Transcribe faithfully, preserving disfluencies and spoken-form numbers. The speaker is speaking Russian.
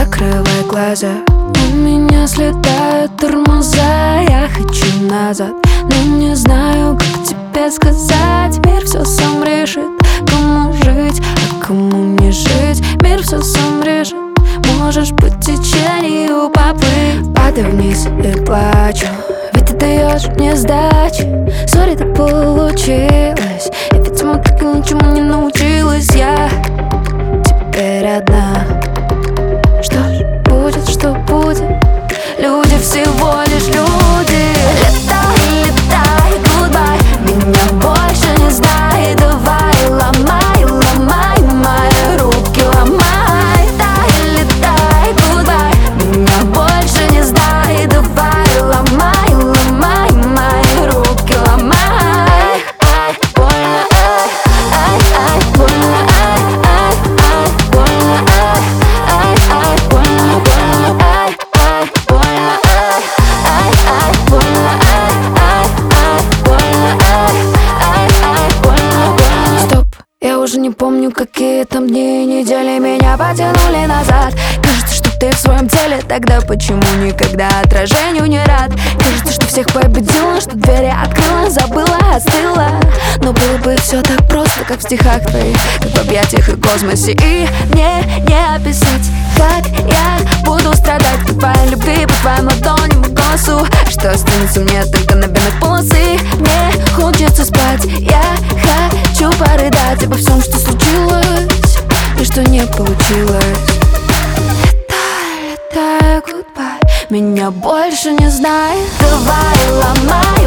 закрывай глаза. У меня слетают тормоза, я хочу назад, но не знаю, как тебе сказать. Мир все сам решит, кому жить, а кому не жить. Мир все сам решит, можешь по течению поплыть. Падаю вниз и плачу, ведь ты даешь мне сдачи. Сори, так получилось, я, видимо, так и ничему не научилась. Я теперь одна. Что ж будет, что будет, люди всего лишь люди. Летай, летай, goodbye, меня больше не знай. Давай, ломай, ломай мои руки, ломай. Летай, летай, goodbye, меня больше не знай. Давай, ломай, ломай мои руки, ломай. Ай, больно, ай, ай, ай, больно, ай, ай, ай, больно, ай, ай, ай, больно, больно, ай, ай, больно, ай, ай, ай, больно, ай, ай, ай, больно, ай, ай, ай, больно, больно. Стоп, я уже не помню, какие там дни и недели меня потянули назад. Кажется, что ты в своем теле, тогда почему никогда отражению не рад? Кажется, что всех победила, что двери открыла, забыла, остыла. Но было бы все так просто, как в стихах твоих, как в объятиях и космосе. И мне не описать, как я буду страдать по твоей любви, по твоим ладоням и голосу. Что останется мне только на бедных полосы. Мне хочется спать, я хочу порыдать обо всем, что случилось и что не получилось. Летай, летай, goodbye, меня больше не знай. Давай, ломай.